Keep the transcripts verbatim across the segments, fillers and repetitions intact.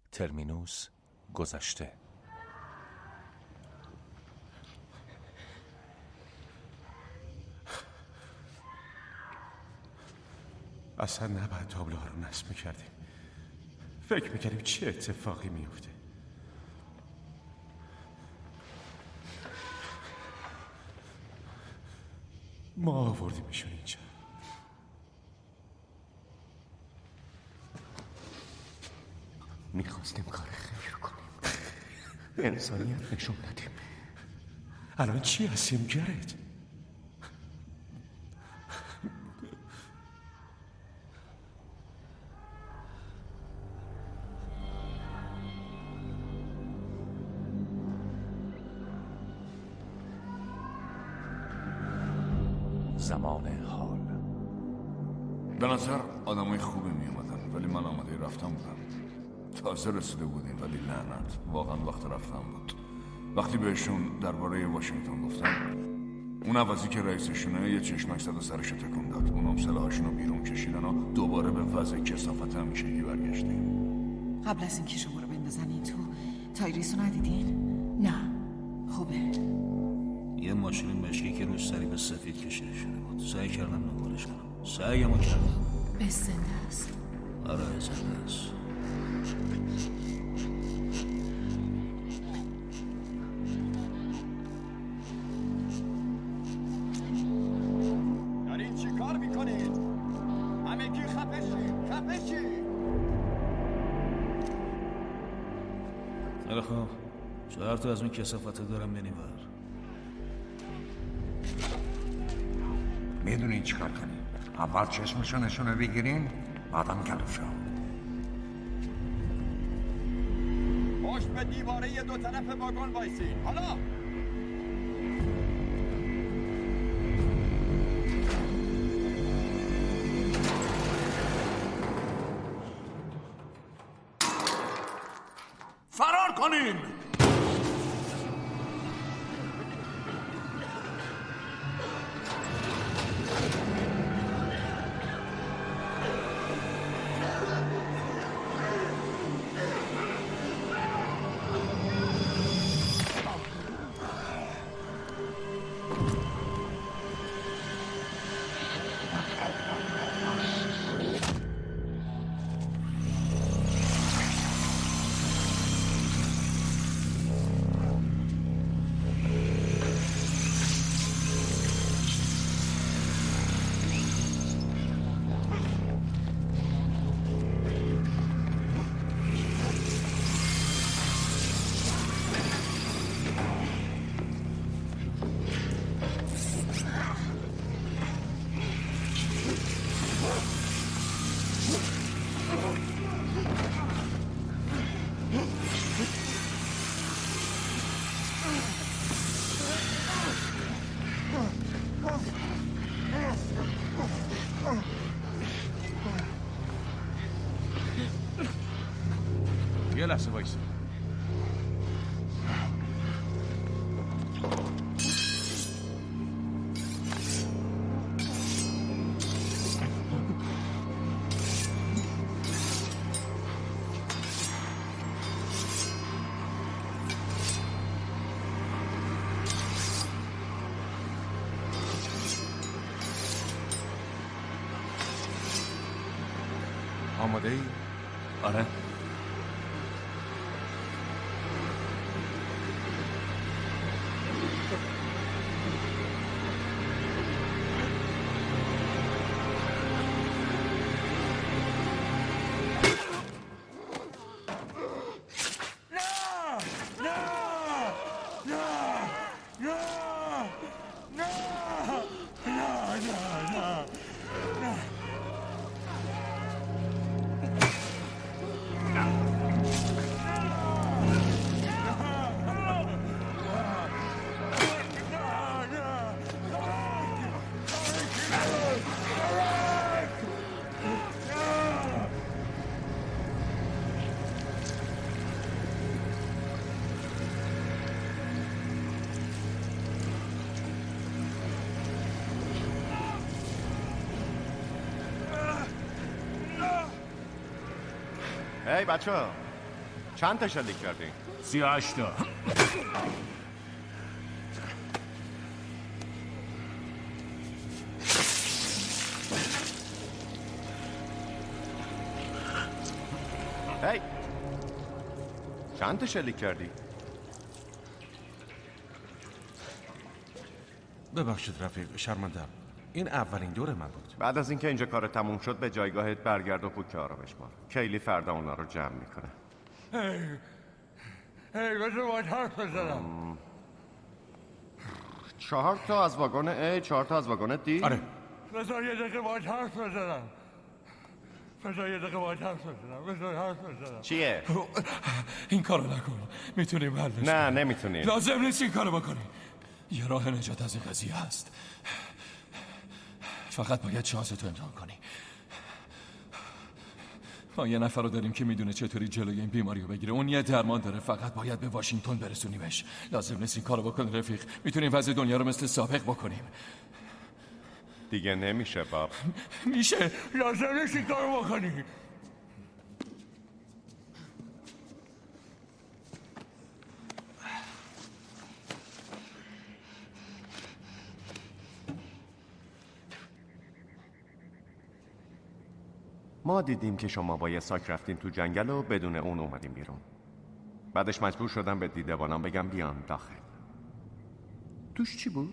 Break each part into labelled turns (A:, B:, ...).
A: ترمینوس گذشته.
B: اصلا نباید تابلوها رو نصب میکردیم. فکر میکردیم چه اتفاقی میفته. ما آوردیمشون اینجا. میخواستیم کار خیر کنیم، انسانیت نشون ندیم. الان چی هستیم گرت؟
A: زمان حال.
C: به نظر آدمای خوبی می اومدن، ولی من آماده رفتم بودم. تازه رسیده بودیم، ولی لعنت واقعا وقت رفتم بود. وقتی بهشون درباره واشنگتن گفتم، اون عوضی که رئیسشونه یه چشمک زد و سرشو تکون داد. اونم سلاحاشونو بیرون کشیدن و دوباره به وضع کثافت همیشگی برگشتیم.
D: قبل از اینکه شما رو بندازن تو تایریسو ندیدین؟ نه. خوبه.
E: یه ماشین مشکی که روش سری به سفید کشیده شده بود. سعی کردم دنبالش کنم. سعیمو کردم.
D: به زنده است.
E: آره زنده است.
F: دارین چی کار میکنید؟ همگی خفه شید. خفه شید.
E: خیلی خوب. چهار تا از اون کثافت دارم بنیور.
G: میدونین چی کار کنین؟ اول چشمشو نشونه بگیرین، بعدم گلوشو.
F: پشت به دیواره دو طرف واگن وایسین. حالا
C: فرار کنین!
B: یه لحظه وایسا. آماده ای؟
A: آره.
H: هی بچه ها،
B: چند تا شلیک کردین؟
A: سی و هشت تا.
B: هی چند تا شلیک کردی؟
H: ببخشید رفیق، شرمندم. این اولین دور من بود.
B: بعد از اینکه اینجا کار تموم شد به جایگاهت برگرد و پوک آرامش مار. کیلی فردا اونا رو جمع میکنه.
F: هی هی بذار باید حرف بزنم.
B: چهار تا از واگن A، چهار تا از واگن D.
H: آره.
F: بذار یه دقیقه باید حرف بزنم. بذار یه دقیقه باید حرف بزنم. بذار حرف بزنم.
B: چیه؟
F: این کارو نکن. میتونیم حلش
B: نه نمیتونیم.
F: لازم نیست این کارو بکنی. یه راه نجات از این قضیه هست. فقط باید شانس تو امتحان کنی. ما یه نفر رو داریم که میدونه چطوری جلوی این بیماری رو بگیره. اون یه درمان داره، فقط باید به واشنگتن برسونیمش. لازم نیست این کارو بکنی رفیق. میتونیم وضع دنیا رو مثل سابق بکنیم.
B: دیگه نمیشه باب.
F: میشه. لازم نیست این کارو بکنی.
B: ما دیدیم که شما با یه ساک رفتین تو جنگل و بدون اون اومدیم بیرون. بعدش مجبور شدم به دیدبانم بگم بیان داخل. توش چی بود؟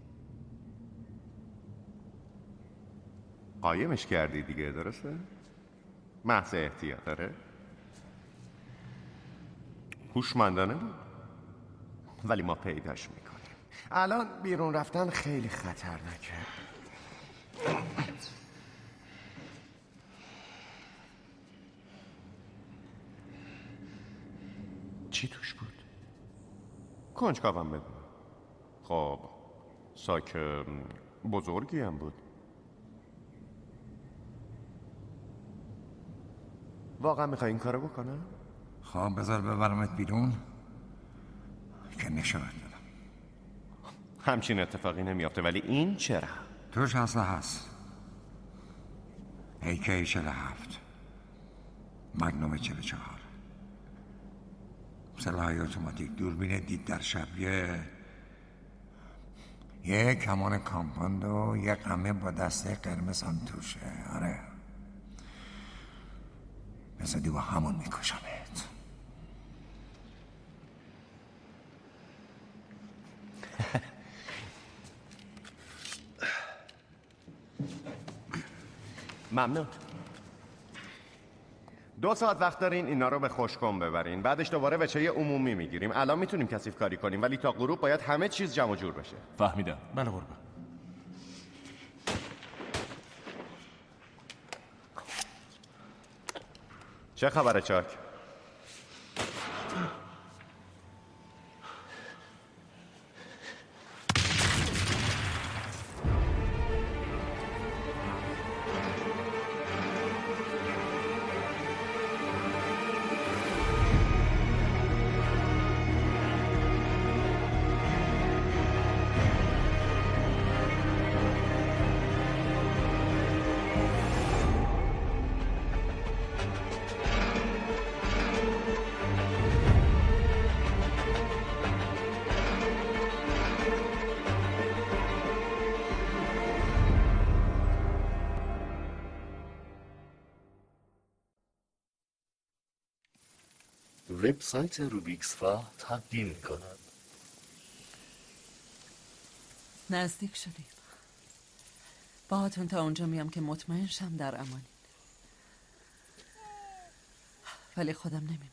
B: قایمش کردی دیگه، درسته؟ محض احتیاط داره؟ هوشمندانه بود، ولی ما پیداش میکنیم. الان بیرون رفتن خیلی خطرناکه. چی توش بود؟ کنجکاوم بدونم. خب ساک بزرگی هم بود. واقعا میخوای این کارو بکنم؟
G: خب بذار ببرمت بیرون که نشونت بدم.
B: همچین اتفاقی نمیافته، ولی این چرا؟
G: توش هست هست ای کی چهل و هفت، مگنوم چهل و چهار، سلاح اتوماتیک، دوربین دید در شب، یه یه کمان کامپاند و یه قمه با دسته قرمز هم توشه. آره بزدی با همون میکشمت.
B: ممنون. دو ساعت وقت دارین اینا رو به خشکم ببرین، بعدش دوباره وچه عمومی میگیریم. الان میتونیم کثیف کاری کنیم، ولی تا غروب باید همه چیز جمع و جور بشه.
A: فهمیدم.
H: بله قربان.
B: چه خبره چاک؟
I: وبسایت روبیکس فا تبدیل می کند.
D: نزدیک شدیم. باهاتون تا اونجا میام که مطمئن شم در امانی، ولی خودم نمیمونم.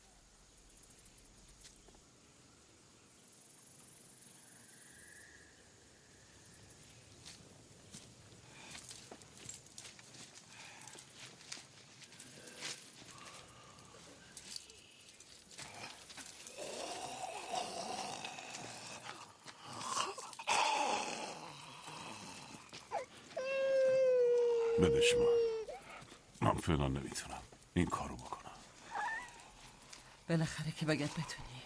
J: بدش من من فعلا نمیتونم این کارو بکنم.
D: بالاخره که باید بتونی.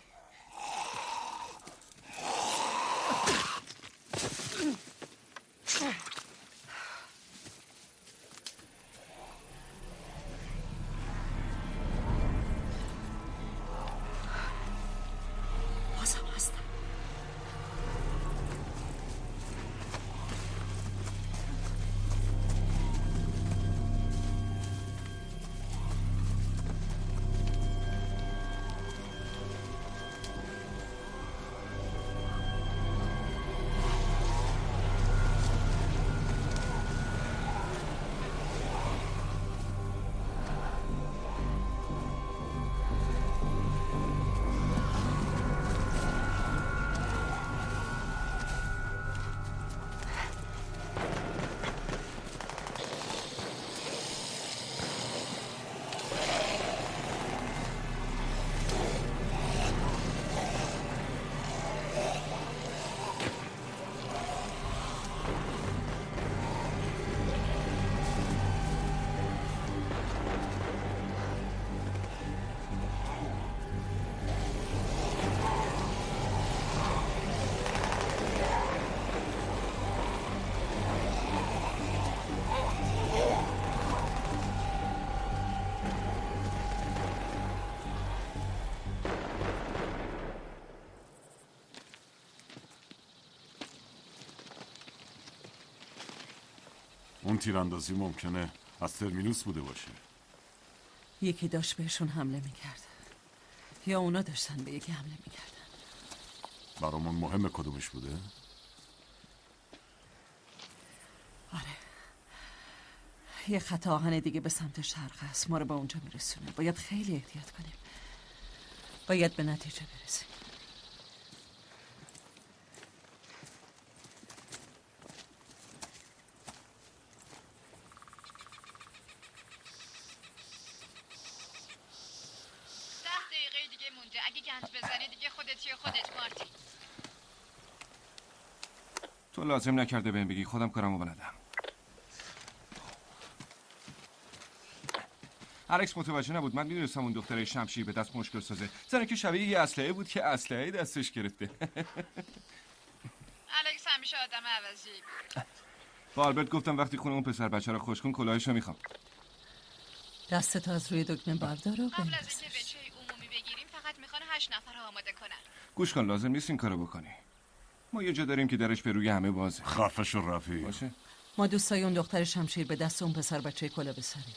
J: اون تیراندازی ممکنه از ترمینوس بوده باشه.
D: یکی داشت بهشون حمله میکرد یا اونا داشتن به یکی حمله میکردن.
J: برامون مهمه کدومش بوده؟
D: آره، یه خط آهن دیگه به سمت شرق هست، ما رو به اونجا میرسونه. باید خیلی احتیاط کنیم، باید به نتیجه برسیم.
K: ده دقیقه دیگه مونده. اگه گند بزنی دیگه خودت یا خودت مارتی.
F: تو لازم نکرده بهم بگی، خودم کارمو بلدم. الکس متوجه نبود، من میدونستم اون دختره شمشیر به دست مشکل سازه. زنه که شبیه یه اسلحه بود که اسلحه دستش گرفته.
K: الکس همیشه آدم عوضی.
F: با آلبرت گفتم وقتی خونه اون پسر بچه رو خوش کن کلاهشو میخوام.
D: دستت از روی دکمه بردار و
K: قبل از اینکه بچه عمومی بگیریم فقط میخوان هشت نفر آماده کنن.
F: گوش کن، لازم نیست این کارو بکنی. ما یه جا داریم که درش به روی همه بازه.
J: خفش و رفیق
F: باشه.
D: ما دوستای اون دختر شمشیر به دست اون پسر بچه کلا بسریم.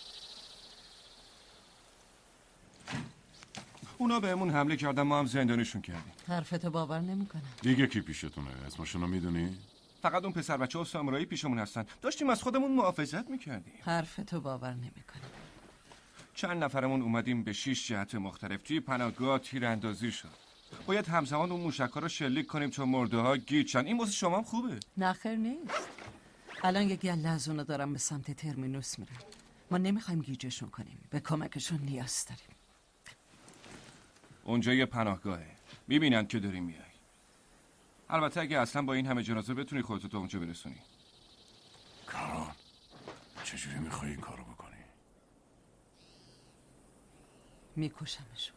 F: اونا بهمون حمله کردن، ما هم زندانشون کردیم.
D: حرفتو باور نمیکنم.
J: دیگه کی پیشتونه؟ اسمشونو میدونی؟
F: فقط اون پسر بچه و سامورایی پیشمون هستن. داشتیم از خودمون محافظت میکردیم.
D: حرفتو باور نمیکنم.
F: چند نفرمون اومدیم به شش جهت مختلف توی پناهگاه تیراندازی شد. باید همزمان اون موشک‌ها رو شلیک کنیم تا مرده‌ها گیجن. این واسه شما هم خوبه؟
D: نه خیر نیست. الان یه گله از اونا دارم به سمت ترمینوس میرن. ما نمیخوایم گیجشون کنیم. به کمکشون نیاز داریم.
F: اونجا یه پناهگاهه. میبینن که داری میای. البته اگه اصلا با این همه جنازه بتونی خودتو تا اونجا برسونی.
J: کاران چجوری میخوای این کارو بکنی؟
D: میکشمشون.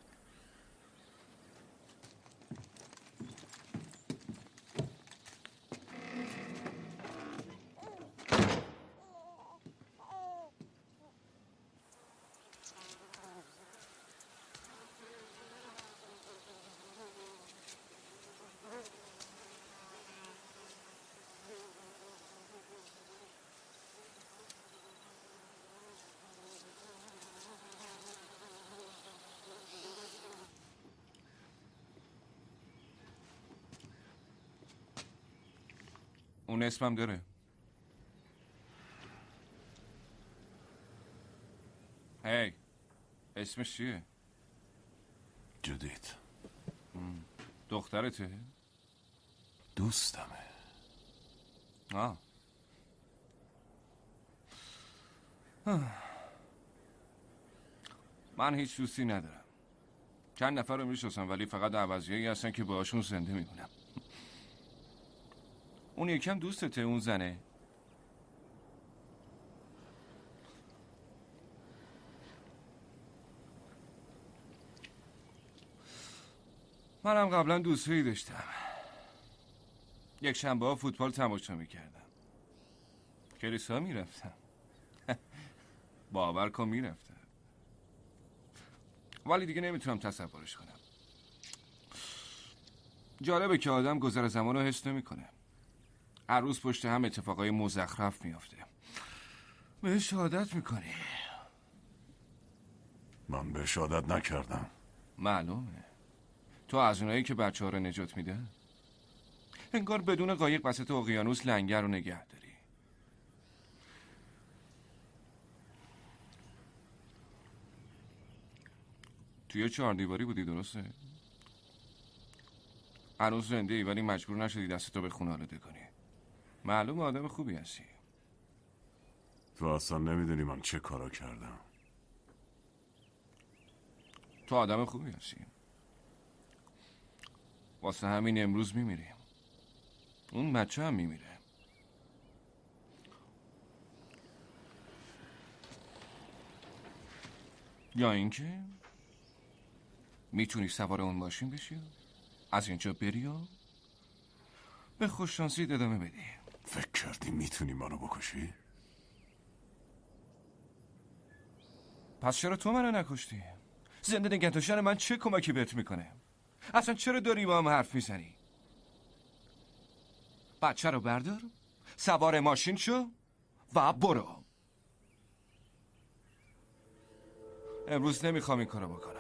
F: اون اسمم داره. هی اسمش چیه؟
J: جودیت.
F: دخترته؟
J: دوستمه.
F: آه. آه. من هیچ دوستی ندارم. چند نفر رو میشناسم ولی فقط عوضیایی هستن که باهاشون زنده میمونم. اون یکم دوستته اون زنه؟ منم قبلا دوستایی داشتم. یک شنبه ها فوتبال تماشا میکردم. کلیسا میرفتم. باور کن میرفتم. ولی دیگه نمیتونم تصورش کنم. جالبه که آدم گذر زمان رو حس نمیکنه. هر روز پشت هم اتفاقای مزخرف میافته. بهش عادت میکنی.
J: من بهش عادت نکردم.
F: معلومه. تو از اونایی که بچه ها رو نجات میده؟ انگار بدون قایق وسط اقیانوس لنگر رو نگه داری. توی چهار دیواری بودی درسته؟ هنوز زنده ای ولی مجبور نشدی دستتو به خونه آلوده کنی. معلومه آدم خوبی هستی.
J: تو اصلا نمیدونی من چه کارا کردم.
F: تو آدم خوبی هستی. واسه همین امروز میمیریم. اون بچه هم میمیره. یا اینکه میتونی سوار اون ماشین بشی از اینجا بری و به خوششانسی ادامه بدی.
J: فکر کردی میتونی منو بکشی؟
F: پس چرا تو منو نکشتی؟ زنده نگه داشتن من چه کمکی بهت میکنه؟ اصلا چرا داری با هم حرف میزنی؟ بچه رو بردار، سوار ماشین شو
C: و برو. امروز نمیخوام این کارو بکنم.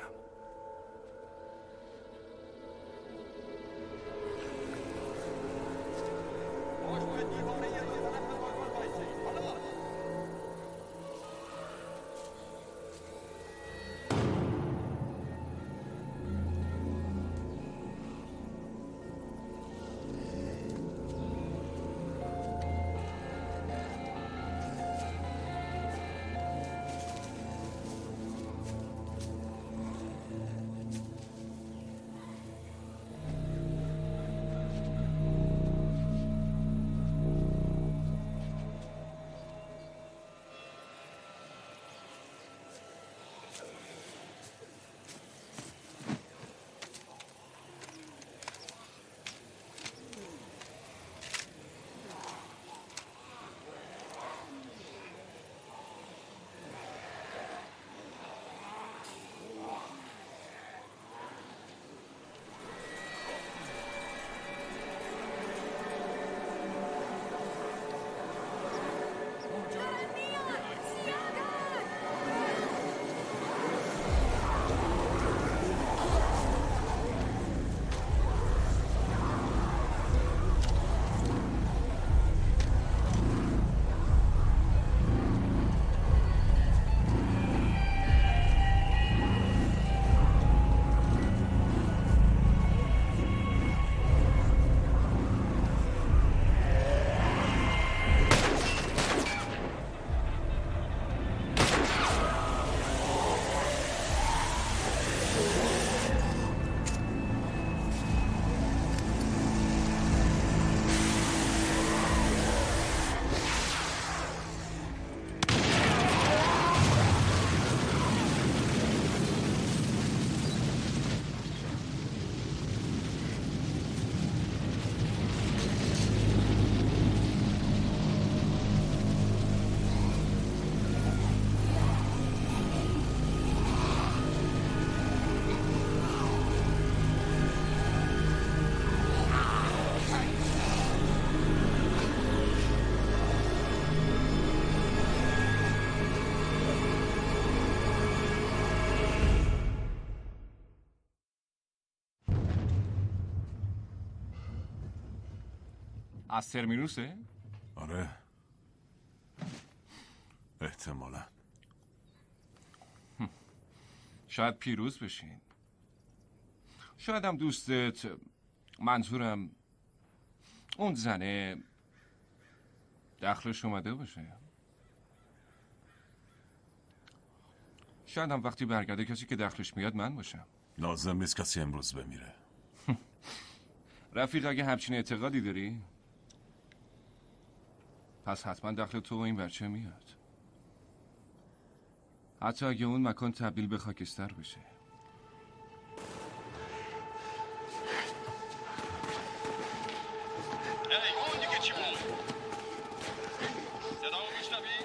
F: از ترمینوسه؟
J: آره احتمالا.
F: شاید پیروز بشین. شاید هم دوستت، منظورم اون زنه، دخلش اومده باشه. شاید هم وقتی برگرده کسی که دخلش میاد من باشم.
J: لازم نیست کسی امروز بمیره.
F: رفیق اگه همچین اعتقادی داری پس حتما دخل تو و این بچه میاد، حتی اگه اون مکان تبدیل به خاکستر بشه.
L: اون دیگه چی بود؟ صدامو میشنوی؟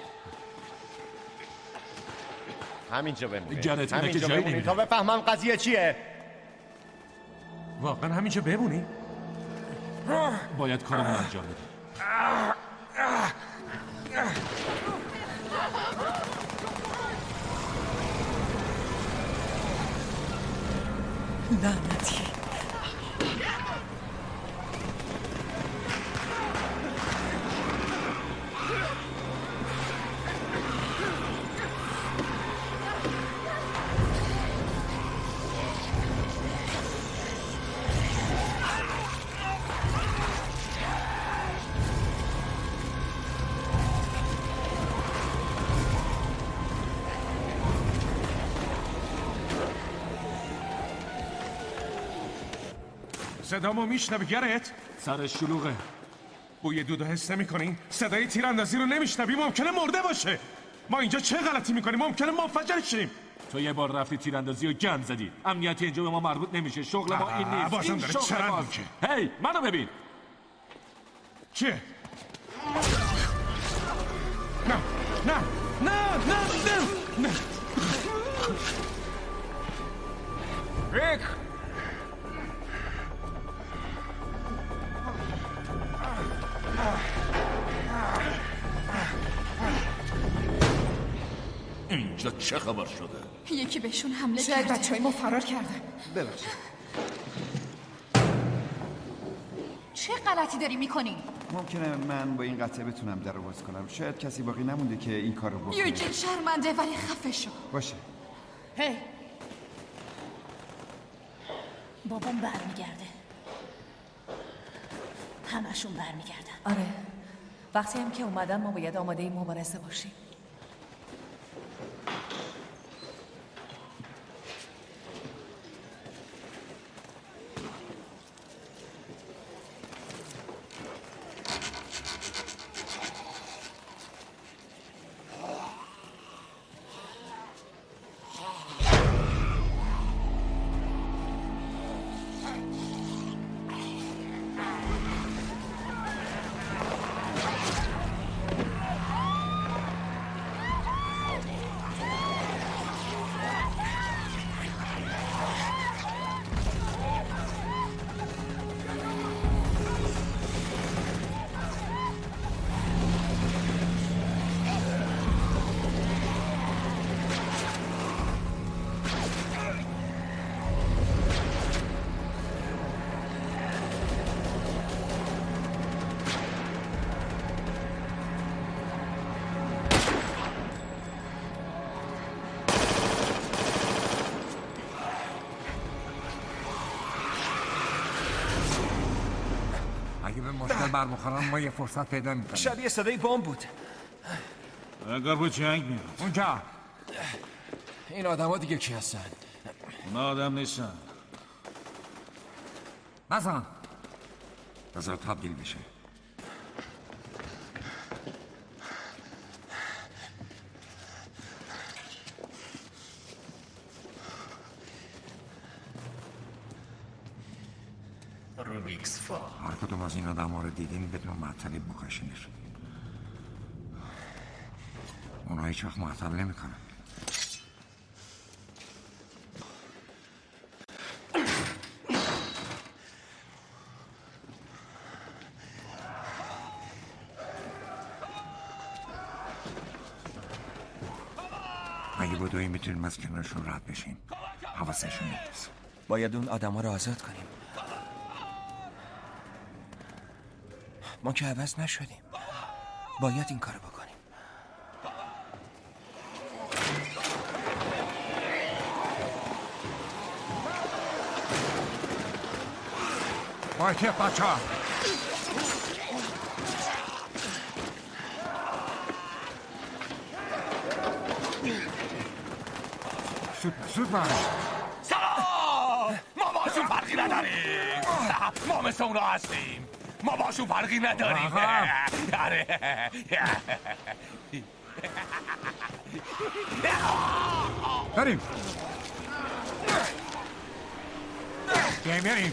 B: همینجا بمونی.
H: گرت اینه که
B: همینجا
H: جایی
B: بمونی
H: نمیره.
B: تا بفهمم قضیه چیه.
H: واقعا همینجا بمونی؟ باید کارمون انجام بدیم.
D: لعنتی.
H: صدامو میشنوی گرت؟ سر شلوغه. بوی دودو حس نمی‌کنی؟ صدای تیراندازی رو نمیشنوی؟ ممکنه مرده باشه. ما اینجا چه غلطی میکنیم؟ ممکنه منفجر شیم. تو یه بار رفتی تیراندازی و گند زدی. امنیتی اینجا به ما مربوط نمیشه. شغل ما این نیست.
J: بازم
H: این
J: داره
H: شغل
J: چرند
H: ماست.
J: می‌کنه.
H: هی منو ببین. چیه؟ نه نه نه نه نه نه ریک.
C: چه خبر شده؟
K: یکی بهشون حمله کرده.
M: شاید بچه های ما فرار کردن.
G: ببخشید
K: چه غلطی داری میکنی؟
N: ممکنه من با این قطعه بتونم در رو باز کنم. شاید کسی باقی نمونده که این کار رو بکنه.
K: یوجین شرمنده ولی خفه شو.
N: باشه.
K: هی
O: بابام برمیگرده. همشون برمیگردن.
D: آره وقتی هم که اومدن ما باید آماده این مبارزه باشیم.
G: مشکل برمیخورن ما یه فرصت پیدا میکنیم.
E: شبیه صدای بمب بود.
H: انگار بود جنگ میاد.
G: اونجا
F: این آدم ها دیگه کی هستن؟
H: اونا آدم نیستن.
G: نزن بذار تبدیل بشه.
I: روبیکس فا.
G: هر کدوم از این آدم ها رو دیدین بدون معطلی بکشینش. اونا هیچ وقت معطل نمی کنن. اگه بدوی میتونیم از کنارشون رد بشیم حواسشون نیست.
E: باید اون آدم ها رو آزاد کنیم. ما که عوض نشدیم. باید این کارو بکنیم.
G: باید بچه ها سود سود باید
A: سلام! ما باشون فرقی نداریم. ما مثل اونا هستیم. ما باشون فرقی نداریم.
G: بریم بریم بریم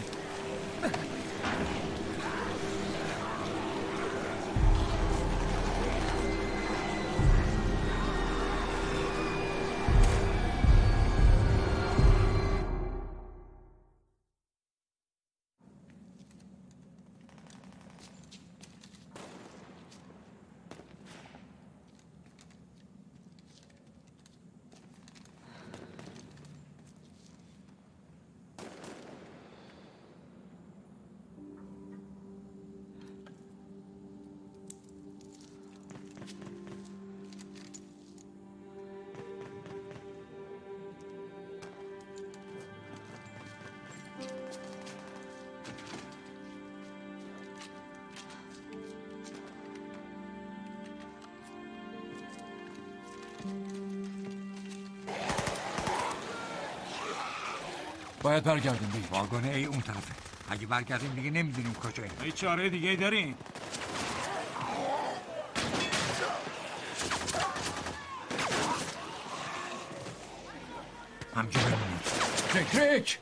F: باید برگردیم دیگه.
G: واگن ای اون طرفه. اگه برگردیم دیگه نمیدونیم کجاییم.
H: ای چاره دیگه داریم؟
G: همجا بمونیم.
F: ریک ریک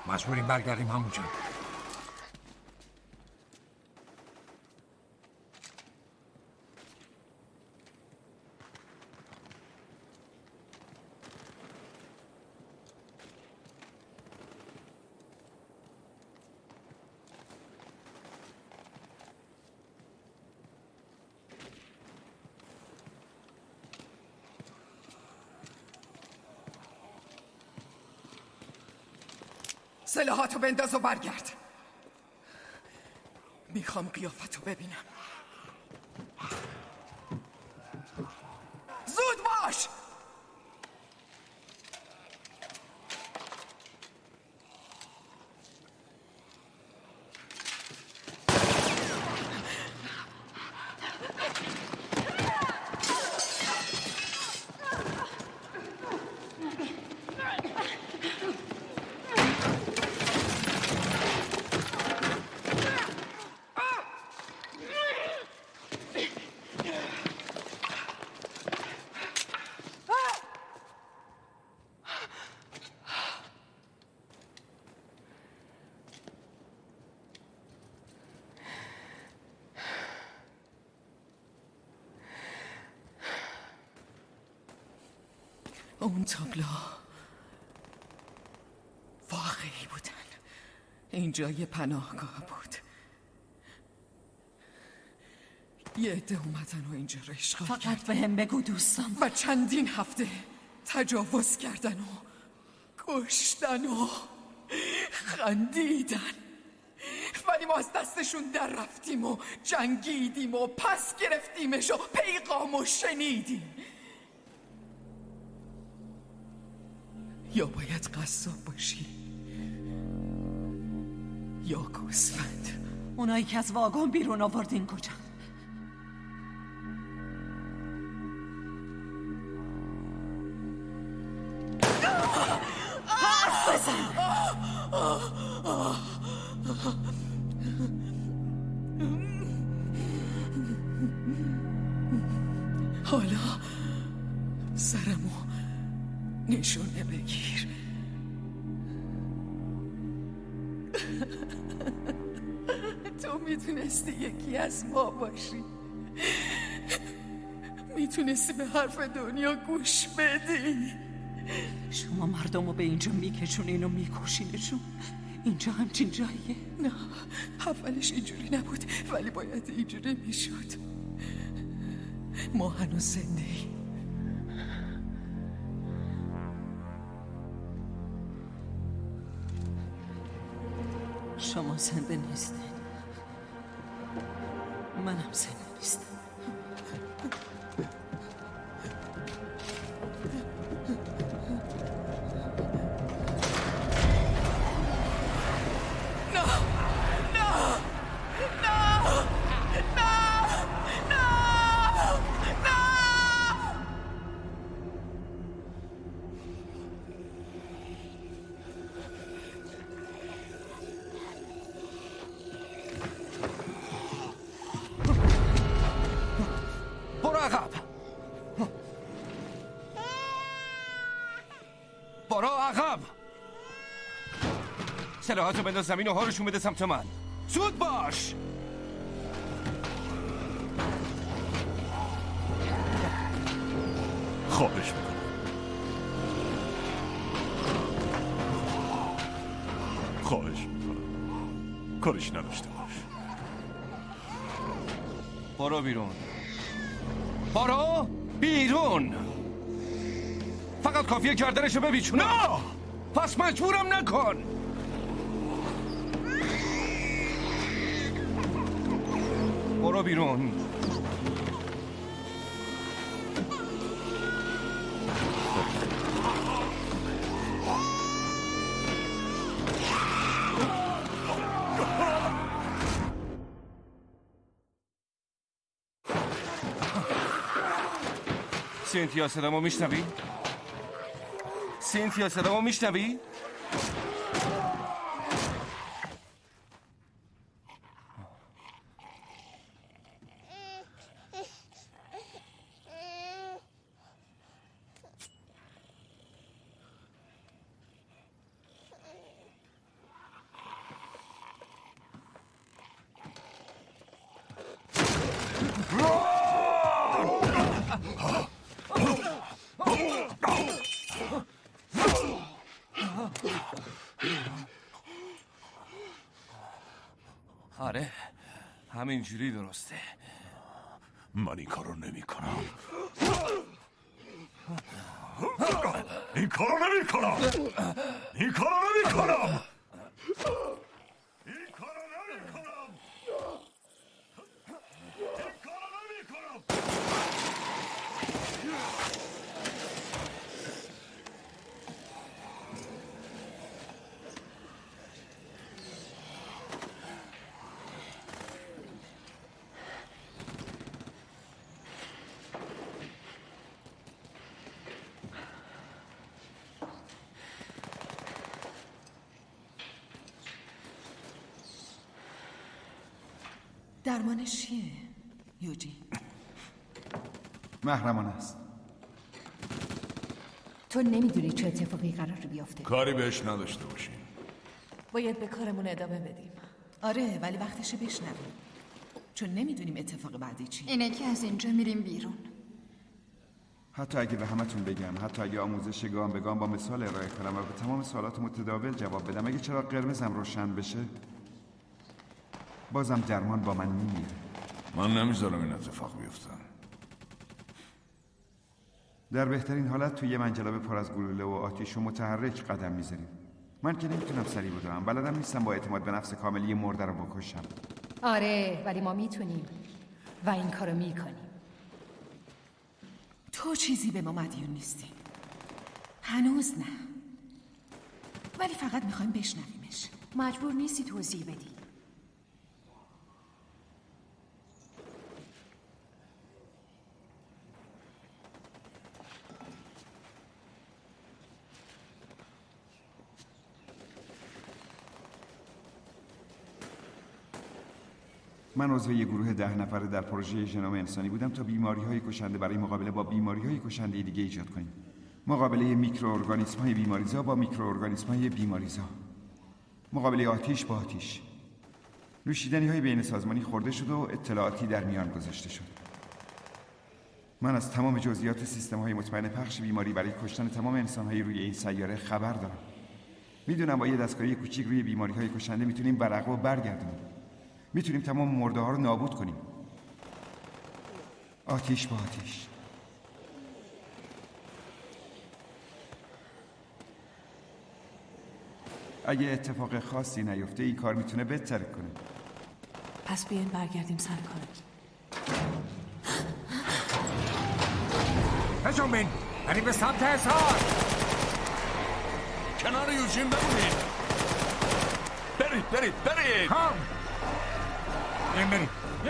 G: مجبوریم برگردیم همونجا.
M: سلاحاتو بنداز و برگرد. میخوام قیافتو ببینم. زود باش. اون تابلو واقعی بودن. اینجا یه پناهگاه بود. یه عده اومدن و اینجا رو اشغال
D: فقط
M: کردن.
D: به هم بگو دوستم.
M: و چندین هفته تجاوز کردن و کشتن و خندیدن، ولی ما از دستشون در رفتیم و جنگیدیم و پس گرفتیمش و پیغامو شنیدیم. یا باید قصاب باشی یا گوسفند.
D: اونایی که از واگن بیرون آوردین کجا؟ حرف بزن.
M: حالا سرمو نشونه بگیر. تو میتونستی یکی از ما باشی. میتونستی به حرف دنیا گوش بدی.
D: شما مردم رو به اینجا میکشونین و میکشینشون. اینجا همچین جاییه؟
M: نه، اولش اینجوری نبود، ولی باید اینجوری میشد. ما هنوز زنده ایم.
D: شما زنده نیستین، منم زنده نیستم.
P: سلاحاتو بنداز زمین و هارشون بده سمت من. زود باش.
J: خواهش میکنم. خواهش میکنم کارش نداشته باش.
P: برو بیرون. برو بیرون. فقط کافیه گردنشو ببیچونه.
J: نه
P: پس مجبورم نکن. برو بیرون. سینتیا صدامو میشنوی؟ سینتیا صدامو میشنوی؟ آره همینجوری درسته.
J: من این کارو نمی کنم. این کارو نمی کنم. این کارو نمی کنم. این کارو نمی کنم. این کارو نمی کنم.
D: درمانش چیه یوجین؟
N: محرمانه است.
O: تو نمیدونی چه اتفاقی قراره بیفته.
C: کاری بهش نداشته باشین.
D: باید به کارمون ادامه بدیم. آره ولی وقتشه بشنویم، چون نمیدونیم اتفاق بعدی چی.
K: اینه که از اینجا میریم بیرون.
N: حتی اگه به همتون بگم، حتی اگه آموزش گام به گام با مثال ارائه کنم و به تمام سوالات متداول جواب بدم، اگه چراغ قرمزم روشن بشه، بازم درمان با من میمیره.
C: من نمیذارم این اتفاق بیفته.
N: در بهترین حالت توی یه منجلاب پر از گلوله و آتیش و متحرک قدم میذاریم. من که نمیتونم سریع بدوم، بلدم نیستم با اعتماد به نفس کاملی مرده رو بکشم.
O: آره ولی ما میتونیم و این کارو میکنیم.
D: تو چیزی به ما مدیون نیستی. هنوز نه، ولی فقط میخوایم بشنویمش.
O: مجبور نیستی توضیح بدی.
N: من عضو یک گروه ده نفره در پروژه ژنوم انسانی بودم تا بیماری‌های کشنده برای مقابله با بیماری‌های کشنده دیگه ایجاد کنیم. مقابله میکروارگانیسم‌های بیماریزا با میکروارگانیسم‌های بیماریزا. مقابله آتیش با آتیش. نوشیدنی‌های بین سازمانی خورده شد و اطلاعاتی در میان گذاشته شد. من از تمام جزئیات سیستم‌های مطمئن پخش بیماری برای کشتن تمام انسان‌های روی این سیاره خبر دارم. میدونم با یه دستگاهی کوچیک روی بیماری‌های کشنده میتونیم برق و برگردونیم. میتونیم تمام مرده ها رو نابود کنیم. آتیش با آتیش. اگه اتفاق خاصی نیفته این کار میتونه بهتر کنه.
D: پس بیاین برگردیم سر کار.
A: هجوم بین، یعنی به سمت اظهار.
C: کنار یوجین بمونید. برید برید برید.
A: هم این برید.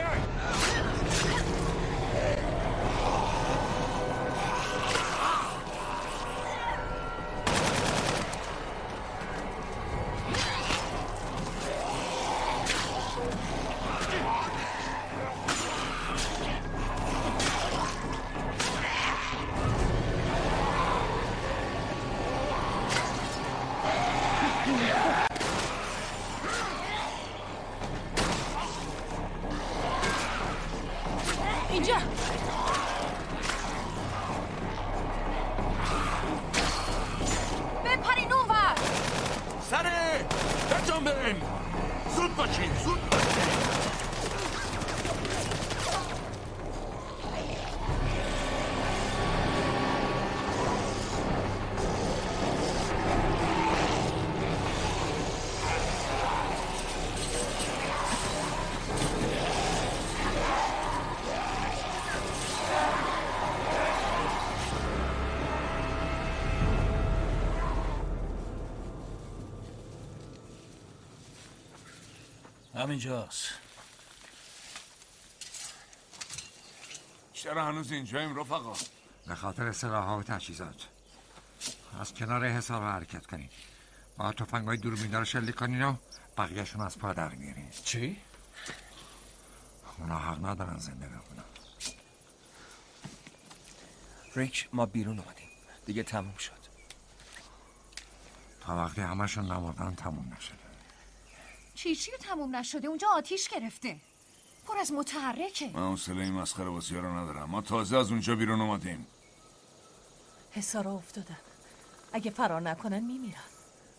D: اینجا
K: بپرین اونور.
C: سره بجنبین. زود باشین زود باشین.
E: همینجاست.
C: چرا هنوز اینجاییم رفقا؟
G: به خاطر سلاح‌ها و تجهیزات. از کنار حصار حرکت کنین. با تفنگ‌های دوربینا رو شلیک کنین و بقیه‌شون از پا در میارین.
E: چی؟
G: اونا حق ندارن زنده بمونن.
P: ریک ما بیرون اومدیم. دیگه تموم شد.
G: تا وقتی همشون نمردن تموم نشده.
O: چی چی تموم نشده؟ اونجا آتیش گرفته. پر از متحرکه.
C: من حوصله این مسخره بازی‌ها رو ندارم. ما تازه از اونجا بیرون اومدیم.
D: حصارا افتادن. اگه فرار نکنن میمیرن.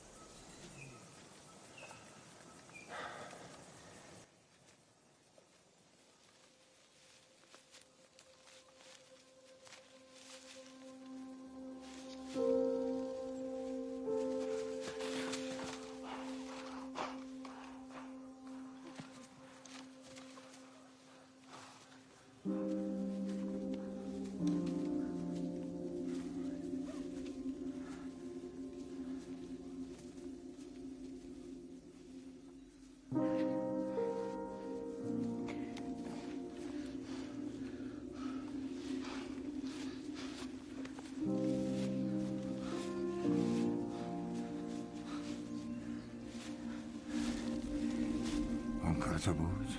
G: مال تو بود؟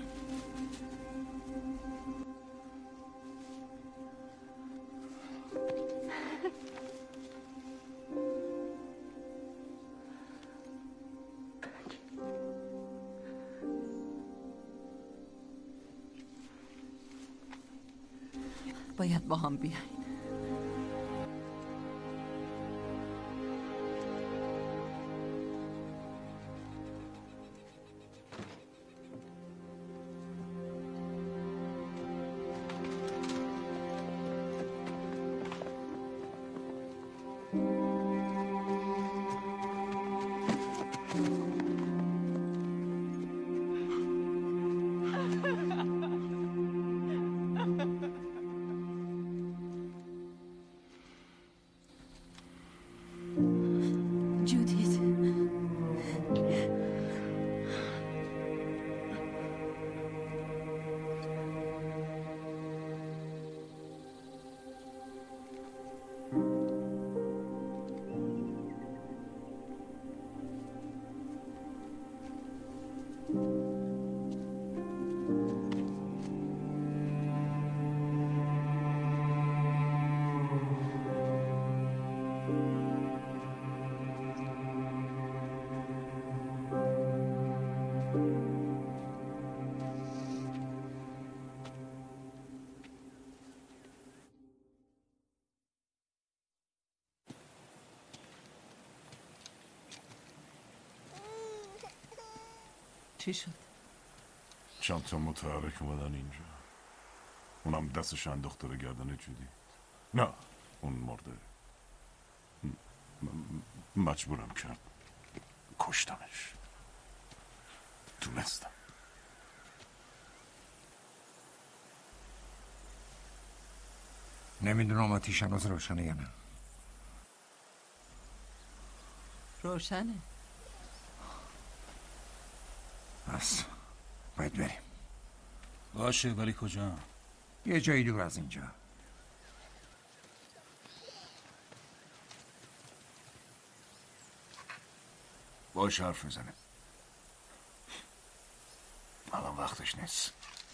D: باید با هم بیاین. چی شد؟
J: چند تا متحرک اومدن اینجا. اونم دستش انداخت داره گردن جودی. نه اون مرده. م- مجبورم کرد کشتمش. تونستم.
G: نمیدونم آتیش هنوز روشنه یا نه.
D: روشنه.
G: بس باید بریم.
E: باشه ولی کجا؟
G: یه جایی دور از اینجا. باش حرف بزنه. الان وقتش نیست.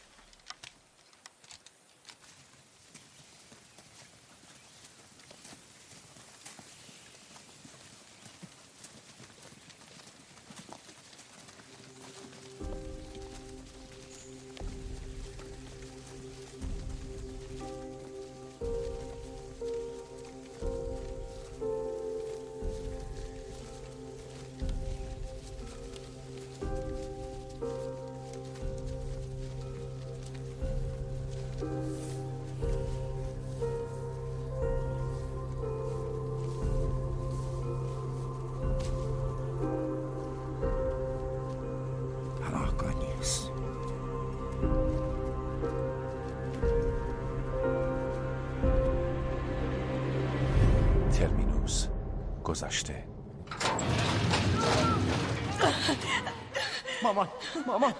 A: ترمینوس گذشته.
B: مامان مامان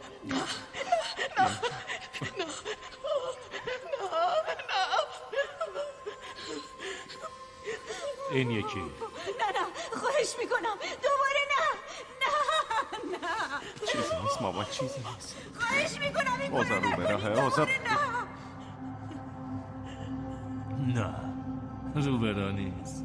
Q: این یکی.
O: نه نه خواهش میکنم دوباره نه نه نه
B: چیزی نیست مامان چیزی نیست.
O: خواهش میکنم این
B: اوزا رو به راهه اوزا.
Q: نه رو به راه نیست.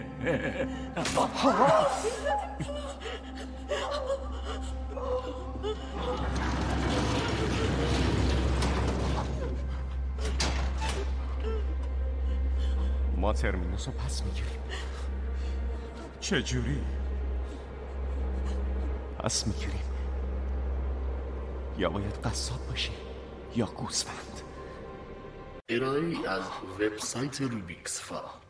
B: ما ترمینوس رو پس میگیریم.
H: چجوری؟
B: پس میگیریم. یا باید قصاب باشی یا گوسفند.
I: ارائه‌ای از وبسایت روبیکس فا.